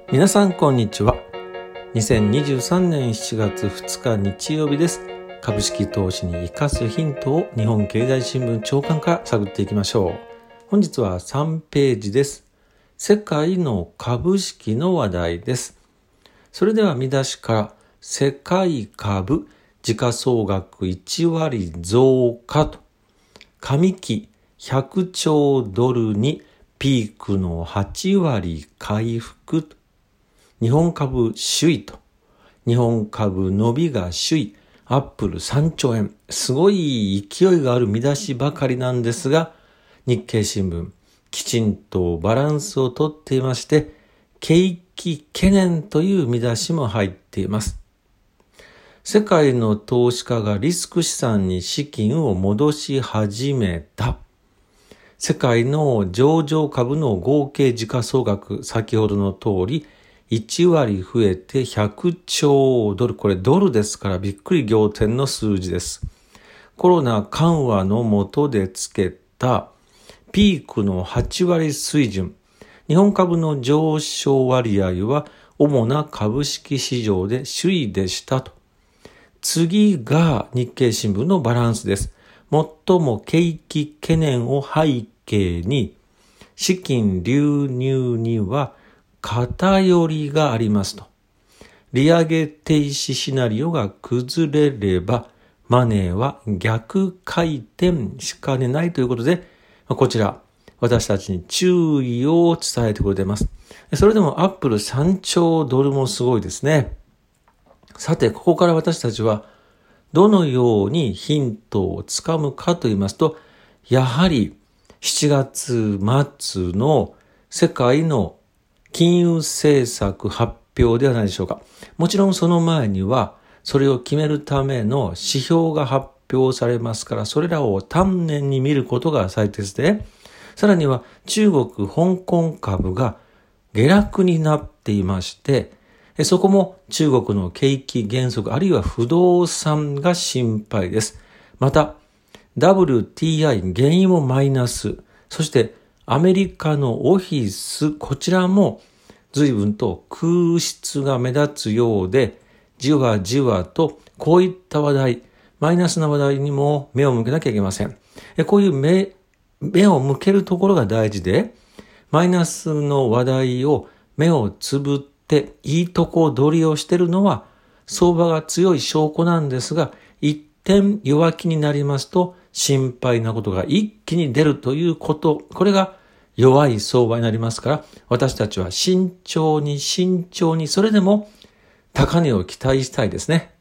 皆さんこんにちは。2023年7月2日日曜日です。株式投資に生かすヒントを日本経済新聞長官から探っていきましょう。本日は3ページです。世界の株式の話題です。それでは見出しから、世界株時価総額1割増加と、上期100兆ドルにピークの8割回復と、日本株首位と、日本株伸びが首位、アップル3兆円、すごい勢いがある見出しばかりなんですが、日経新聞、きちんとバランスをとっていまして、景気懸念という見出しも入っています。世界の投資家がリスク資産に資金を戻し始めた。世界の上場株の合計時価総額、先ほどの通り、1割増えて100兆ドル。これドルですからびっくり仰天の数字です。コロナ緩和の下でつけたピークの8割水準。日本株の上昇割合は主な株式市場で首位でしたと。次が日経新聞のバランスです。最も景気懸念を背景に、資金流入には偏りがありますと。利上げ停止シナリオが崩れれば、マネーは逆回転しかねないということで、こちら、私たちに注意を伝えてくれています。それでもアップル3兆ドルもすごいですね。さて、ここから私たちはどのようにヒントをつかむかと言いますと、やはり7月末の世界の金融政策発表ではないでしょうか。もちろんその前には、それを決めるための指標が発表されますから、それらを丹念に見ることが最適で、さらには中国、香港株が下落になっていまして、そこも中国の景気減速あるいは不動産が心配です。また WTI 原油もマイナス、そしてアメリカのオフィス、こちらも随分と空室が目立つようで、じわじわとこういった話題、マイナスな話題にも目を向けなきゃいけません。こういう目を向けるところが大事で、マイナスの話題を目をつぶっていいとこ取りをしているのは相場が強い証拠なんですが、一点弱気になりますと心配なことが一気に出るということ、これが弱い相場になりますから、私たちは慎重にそれでも高値を期待したいですね。